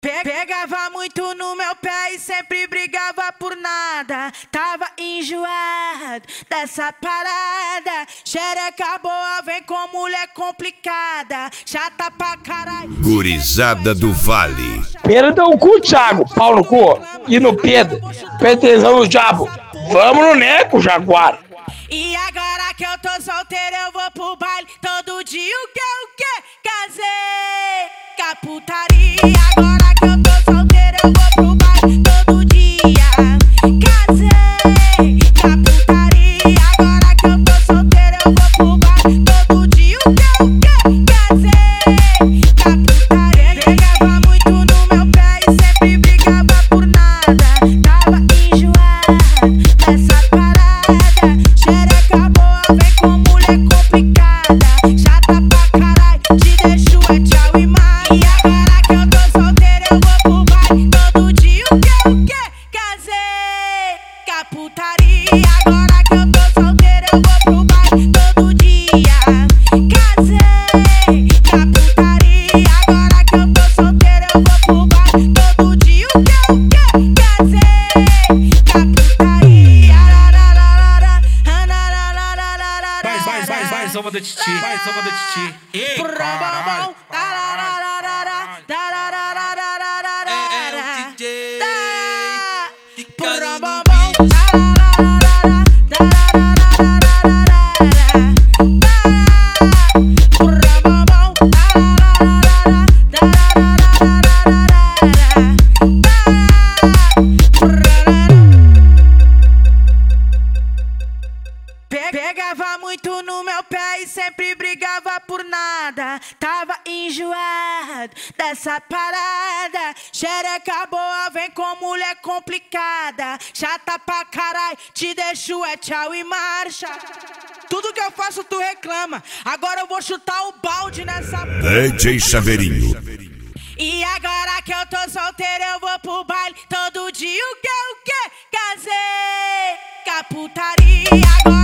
Pegava muito no meu pé e sempre brigava por nada. Tava enjoado dessa parada. Xereca boa, vem com mulher complicada. Chata pra caralho. Gurizada do Vale. Pedro deu o cu, Thiago, pau no cu. E no Pedro, Pedrezão no diabo. Vamos no Neco, Jaguar. E agora que eu tô solteiro, eu vou pro baile todo dia. O que? Casei com a putaria. Agora que eu tô solteiro, eu vou pro baile todo dia. Casei com a putaria. Agora que eu tô solteiro, eu vou pro baile todo dia. O que? Casei com a putaria. Pegava muito no meu pé e sempre brigava por nada. Tava enjoado dessa parada. Xereca boa, vem com mulher complicada. Chata pra caralho, te deixo é tchau e mais. E agora que eu tô solteiro, eu vou pro baile todo dia. O que? Casei com a putaria. Agora que eu tô solteiro, eu vou pro baile todo dia. Casei com a putaria. Agora que eu tô solteiro, eu vou pro baile todo dia. O que? Casei com a putaria. Vai, samba da Titi, vai, samba da Titi. Ei, caralho. É o DJ Ficando Pegava muito no meu pé e sempre brigava por nada. Tava enjoado dessa parada. Xereca boa, vem com mulher complicada. Chata pra caralho, te deixo é tchau e marcha. Tudo que eu faço tu reclama. Agora eu vou chutar o balde nessa DJ Chaveirinho. E agora que eu tô solteiro, eu vou pro baile todo dia. O que? Casei com a putaria. Agora